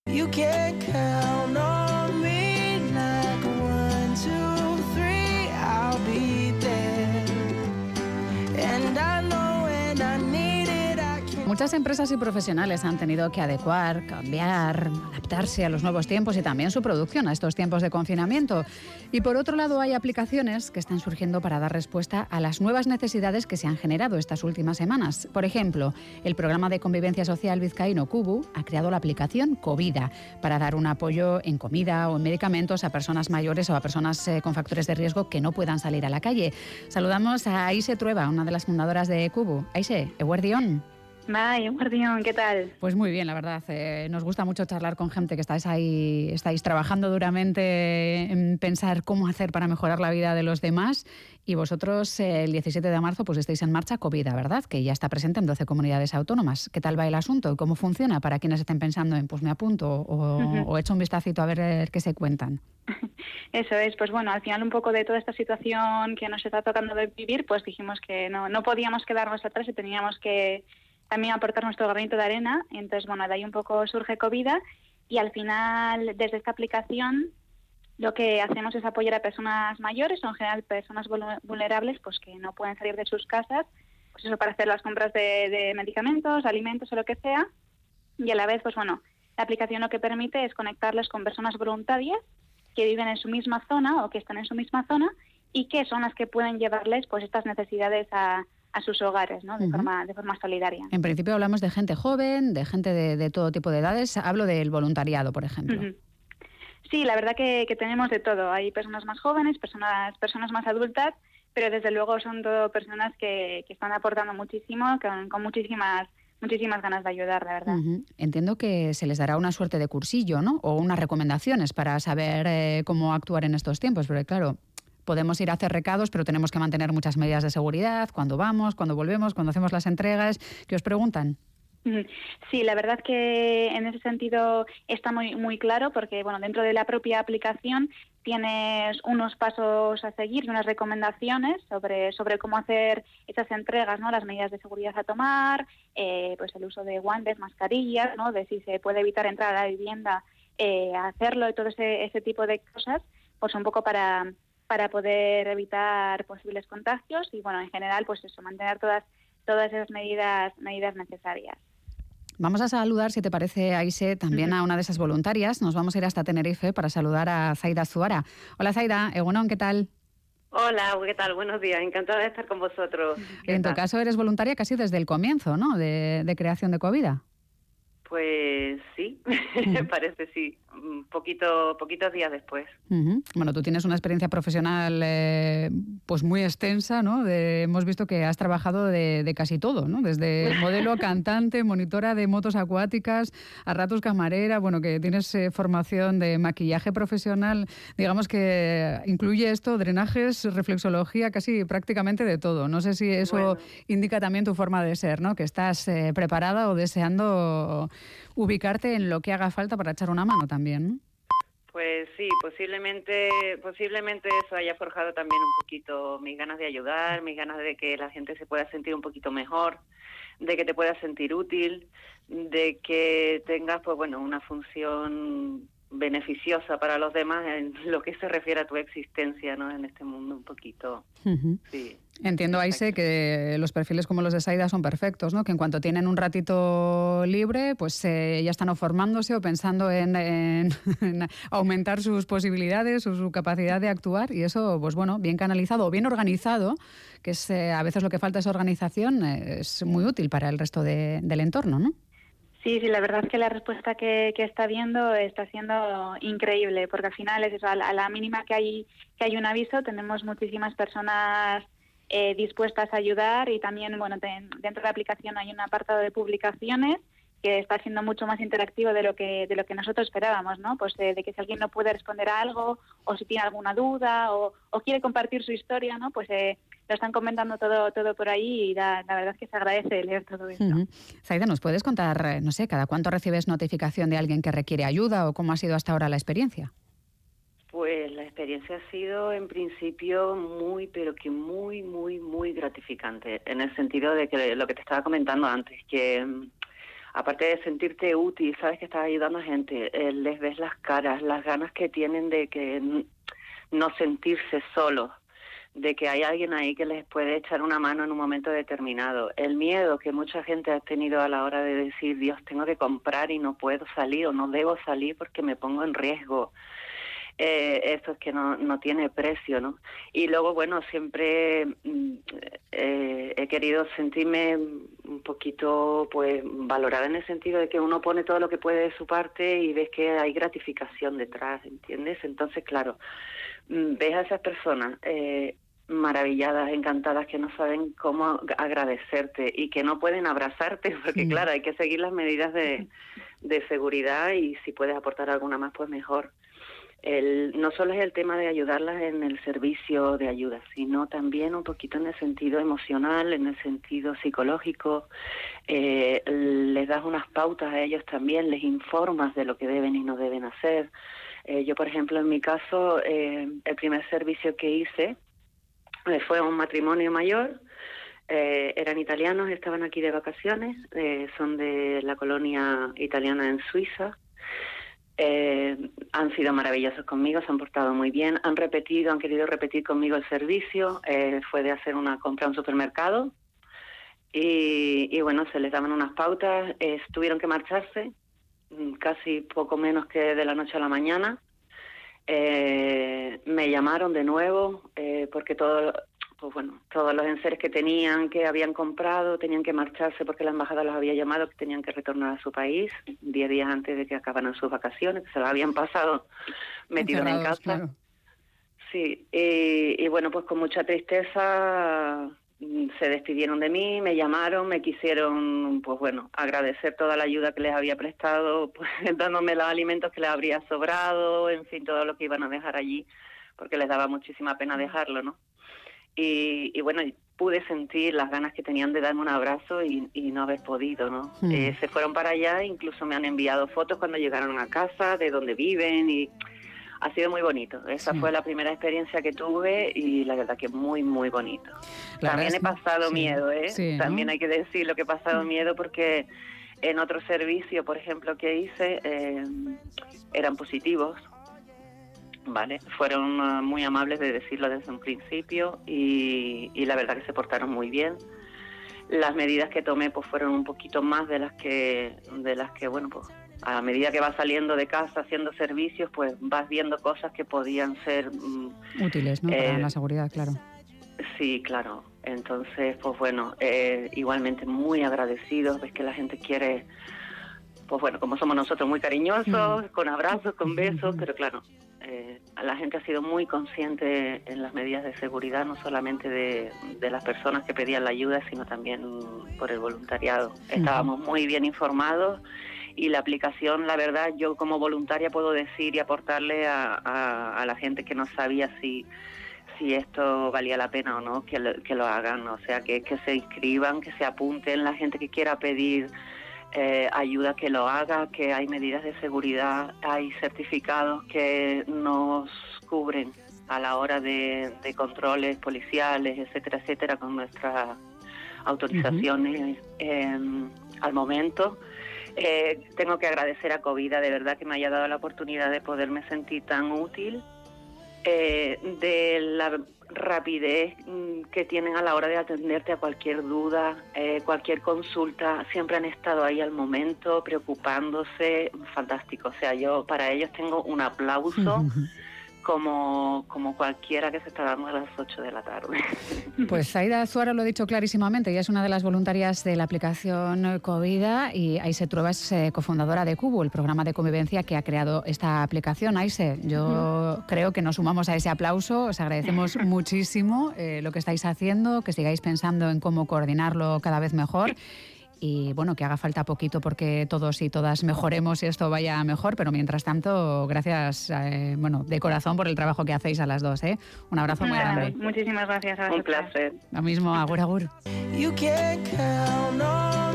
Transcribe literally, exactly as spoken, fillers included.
You can count on me like one, two, three, I'll be there. And I know when I need it, I can... Muchas empresas y profesionales han tenido que adecuar, cambiar, adaptarse a los nuevos tiempos y también su producción a estos tiempos de confinamiento. Y por otro lado hay aplicaciones que están surgiendo para dar respuesta a las nuevas necesidades que se han generado estas últimas semanas. Por ejemplo, el programa de convivencia social vizcaíno Cubu ha creado la aplicación Covida para dar un apoyo en comida o en medicamentos a personas mayores o a personas eh, con factores de riesgo que no puedan salir a la calle. Saludamos a Aise Trueba, una de las fundadoras de Cubu. Aise, eguerdión. May, Guardión, ¿qué tal? Pues muy bien, la verdad. Eh, nos gusta mucho charlar con gente que estáis ahí, estáis trabajando duramente en pensar cómo hacer para mejorar la vida de los demás. Y vosotros, eh, el diecisiete de marzo, pues estáis en marcha Covida, ¿verdad? Que ya está presente en doce comunidades autónomas. ¿Qué tal va el asunto y cómo funciona para quienes estén pensando en, pues me apunto o, uh-huh. o echo un vistacito a ver qué se cuentan? Eso es, pues bueno, al final un poco de toda esta situación que nos está tocando de vivir, pues dijimos que no, no podíamos quedarnos atrás y teníamos que también aportar nuestro granito de arena. Entonces, bueno, de ahí un poco surge Covida y al final, desde esta aplicación, lo que hacemos es apoyar a personas mayores o en general personas vulnerables pues que no pueden salir de sus casas, pues eso, para hacer las compras de, de medicamentos, alimentos o lo que sea. Y a la vez, pues bueno, la aplicación lo que permite es conectarles con personas voluntarias que viven en su misma zona o que están en su misma zona y que son las que pueden llevarles pues estas necesidades a a sus hogares, ¿no? De, uh-huh. forma, de forma solidaria. En principio hablamos de gente joven, de gente de, de todo tipo de edades. Hablo del voluntariado, por ejemplo. Uh-huh. Sí, la verdad que, que tenemos de todo. Hay personas más jóvenes, personas personas más adultas, pero desde luego son todo personas que, que están aportando muchísimo, con, con muchísimas muchísimas ganas de ayudar, la verdad. Uh-huh. Entiendo que se les dará una suerte de cursillo, ¿no? O unas recomendaciones para saber eh, cómo actuar en estos tiempos, porque claro, podemos ir a hacer recados, pero tenemos que mantener muchas medidas de seguridad, cuando vamos, cuando volvemos, cuando hacemos las entregas. ¿Qué os preguntan? Sí, la verdad que en ese sentido está muy muy claro porque bueno, dentro de la propia aplicación tienes unos pasos a seguir y unas recomendaciones sobre sobre cómo hacer esas entregas, ¿no? Las medidas de seguridad a tomar, eh, pues el uso de guantes, mascarillas, ¿no? De si se puede evitar entrar a la vivienda, eh, hacerlo y todo ese ese tipo de cosas, pues un poco para para poder evitar posibles contagios y, bueno, en general, pues eso, mantener todas todas esas medidas medidas necesarias. Vamos a saludar, si te parece, Aise, también uh-huh. a una de esas voluntarias. Nos vamos a ir hasta Tenerife para saludar a Zaida Zuara. Hola, Zaida. Egunon, ¿qué tal? Hola, ¿qué tal? Buenos días. Encantada de estar con vosotros. En tu tal? caso, eres voluntaria casi desde el comienzo, ¿no?, de, de creación de Covida. Pues sí, uh-huh. parece sí, poquito, poquitos días después. Uh-huh. Bueno, tú tienes una experiencia profesional eh, pues muy extensa, ¿no? De, hemos visto que has trabajado de, de casi todo, ¿no? Desde modelo a cantante, monitora de motos acuáticas, a ratos camarera, bueno, que tienes eh, formación de maquillaje profesional, digamos que incluye esto, drenajes, reflexología, casi prácticamente de todo. No sé si eso bueno. indica también tu forma de ser, ¿no? Que estás eh, preparada o deseando ubicarte en lo que haga falta para echar una mano también, ¿no? Pues sí, posiblemente posiblemente eso haya forjado también un poquito mis ganas de ayudar, mis ganas de que la gente se pueda sentir un poquito mejor, de que te puedas sentir útil, de que tengas, pues bueno, una función beneficiosa para los demás en lo que se refiere a tu existencia, ¿no? En este mundo un poquito. Uh-huh. Sí. Entiendo, Aise, que los perfiles como los de Zaida son perfectos, ¿no? Que en cuanto tienen un ratito libre, pues eh, ya están o formándose o pensando en, en, en aumentar sus posibilidades o su capacidad de actuar, y eso, pues bueno, bien canalizado o bien organizado, que es eh, a veces lo que falta es organización, eh, es muy útil para el resto de, del entorno, ¿no? Sí, sí, la verdad es que la respuesta que, que está viendo está siendo increíble, porque al final es eso, a la, a la mínima que hay que hay un aviso, tenemos muchísimas personas eh, dispuestas a ayudar, y también, bueno, te, dentro de la aplicación hay un apartado de publicaciones que está siendo mucho más interactivo de lo que de lo que nosotros esperábamos, ¿no? Pues de, de que si alguien no puede responder a algo, o si tiene alguna duda, o, o quiere compartir su historia, ¿no? Pues eh, lo están comentando todo todo por ahí, y da, la verdad es que se agradece leer todo esto. Uh-huh. Zaida, ¿nos puedes contar, no sé, cada cuánto recibes notificación de alguien que requiere ayuda o cómo ha sido hasta ahora la experiencia? Pues la experiencia ha sido en principio muy, pero que muy, muy, muy gratificante, en el sentido de que lo que te estaba comentando antes, que aparte de sentirte útil, sabes que estás ayudando a gente, eh, les ves las caras, las ganas que tienen de que n- no sentirse solos, de que hay alguien ahí que les puede echar una mano en un momento determinado. El miedo que mucha gente ha tenido a la hora de decir, Dios, tengo que comprar y no puedo salir o no debo salir porque me pongo en riesgo. Eh, eso es que no, no tiene precio, ¿no? Y luego, bueno, siempre mm, eh, he querido sentirme un poquito, pues, valorada en el sentido de que uno pone todo lo que puede de su parte y ves que hay gratificación detrás, ¿entiendes? Entonces, claro, mm, ves a esas personas eh, maravilladas, encantadas, que no saben cómo agradecerte y que no pueden abrazarte, porque, Sí. claro, hay que seguir las medidas de, de seguridad y si puedes aportar alguna más, pues mejor. El, no solo es el tema de ayudarlas en el servicio de ayuda, sino también un poquito en el sentido emocional, en el sentido psicológico. Eh, les das unas pautas a ellos también, les informas de lo que deben y no deben hacer. Eh, yo, por ejemplo, en mi caso, eh, el primer servicio que hice eh, fue a un matrimonio mayor. Eh, eran italianos, estaban aquí de vacaciones, eh, son de la colonia italiana en Suiza. Eh, han sido maravillosos conmigo, se han portado muy bien, han repetido, han querido repetir conmigo el servicio. Eh, fue de hacer una compra a un supermercado y, y bueno, se les daban unas pautas, eh, tuvieron que marcharse casi poco menos que de la noche a la mañana. Eh, me llamaron de nuevo eh, porque todo, pues bueno, todos los enseres que tenían, que habían comprado, tenían que marcharse porque la embajada los había llamado, que tenían que retornar a su país diez días antes de que acabaran sus vacaciones, que se lo habían pasado metidos en casa. Claro. Sí, y, y bueno, pues con mucha tristeza se despidieron de mí, me llamaron, me quisieron, pues bueno, agradecer toda la ayuda que les había prestado, pues dándome los alimentos que les habría sobrado, en fin, todo lo que iban a dejar allí, porque les daba muchísima pena dejarlo, ¿no? Y, y bueno, pude sentir las ganas que tenían de darme un abrazo y, y no haber podido, ¿no? Mm. Eh, se fueron para allá, incluso me han enviado fotos cuando llegaron a casa, de dónde viven, y ha sido muy bonito. Esa Sí. fue la primera experiencia que tuve y la verdad que muy, muy bonito. La También he verdad es que- pasado sí, miedo, ¿eh? sí, ¿no? También hay que decir lo que he pasado miedo porque en otro servicio, por ejemplo, que hice, eh, eran positivos, ¿vale? Fueron uh, muy amables de decirlo desde un principio y, y la verdad que se portaron muy bien. Las medidas que tomé pues fueron un poquito más de las que, de las que bueno, pues a medida que vas saliendo de casa haciendo servicios, pues vas viendo cosas que podían ser mm, Útiles, ¿no? Para eh, la seguridad, claro. sí, claro. Entonces, pues bueno, eh, igualmente muy agradecidos. Ves que la gente quiere, pues bueno, como somos nosotros, muy cariñosos, Mm. con abrazos, con besos, pero claro, eh, la gente ha sido muy consciente en las medidas de seguridad, no solamente de, de las personas que pedían la ayuda, sino también por el voluntariado. Estábamos muy bien informados y la aplicación, la verdad, yo como voluntaria puedo decir y aportarle a, a, a la gente que no sabía si, si esto valía la pena o no, que lo, que lo hagan, o sea, que, que se inscriban, que se apunten, la gente que quiera pedir eh, ayuda que lo haga, que hay medidas de seguridad, hay certificados que nos cubren a la hora de, de controles policiales, etcétera, etcétera, con nuestras autorizaciones uh-huh. eh, al momento. Eh, tengo que agradecer a Covida, de verdad, que me haya dado la oportunidad de poderme sentir tan útil, eh, de la rapidez que tienen a la hora de atenderte a cualquier duda, eh, cualquier consulta, siempre han estado ahí al momento, preocupándose, fantástico. O sea, yo para ellos tengo un aplauso uh-huh. como, como cualquiera que se está dando a las ocho de la tarde. Pues Aida Azuara lo ha dicho clarísimamente, ella es una de las voluntarias de la aplicación Covida y Aise Trueba es eh, cofundadora de Cubo, el programa de convivencia que ha creado esta aplicación. Aise, yo uh-huh. creo que nos sumamos a ese aplauso, os agradecemos muchísimo eh, lo que estáis haciendo, que sigáis pensando en cómo coordinarlo cada vez mejor. Y bueno, que haga falta poquito porque todos y todas mejoremos y esto vaya mejor, pero mientras tanto, gracias eh, bueno, de corazón por el trabajo que hacéis a las dos, ¿eh? Un abrazo muy Nada, grande. Muchísimas gracias a vosotros. Un placer. Lo mismo, agur, agur. You can count on